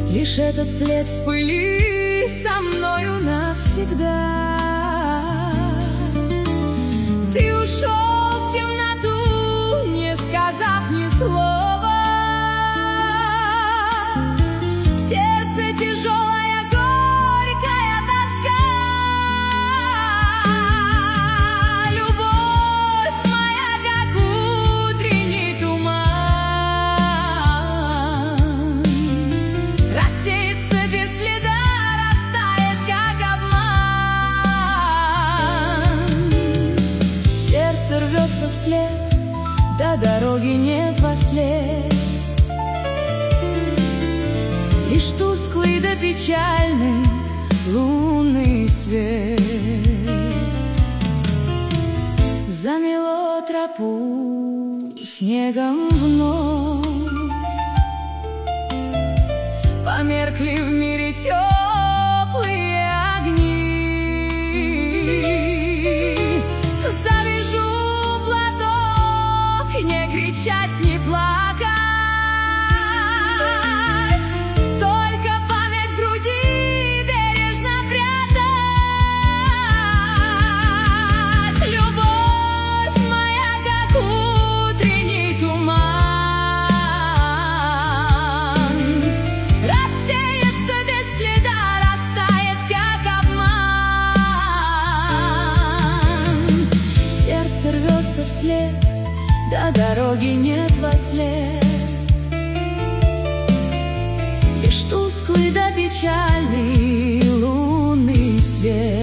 Лишь этот след в пыли со мною навсегда. Ты ушел в темноту, не сказав ни слова. В сердце тяжелая горькая тоска. Любовь моя, как утренний туман, рассеется без следа, растает, как обман. Сердце рвется вслед, до дороги нет во след. Лишь тусклый да печальный лунный свет замело тропу снегом вновь. Померкли в мире теплые огни. Завяжу платок, не кричать, не плакать. Только память в груди бережно прятать. Любовь моя, как утренний туман, рассеется без следа, растает, как обман. Сердце рвется вслед, до дороги нет во след. Лишь тусклый да печальный лунный свет.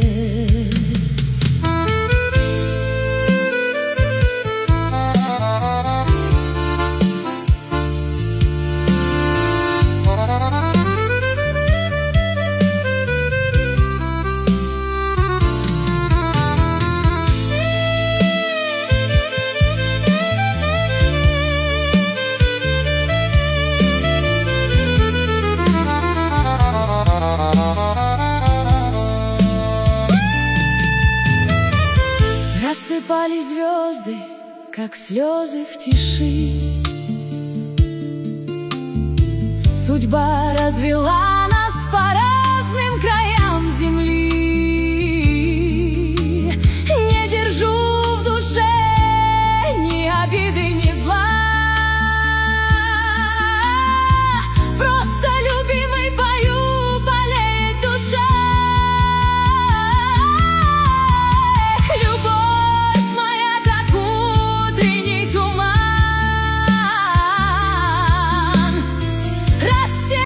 Рассыпали звезды, как слезы в тиши. Судьба развела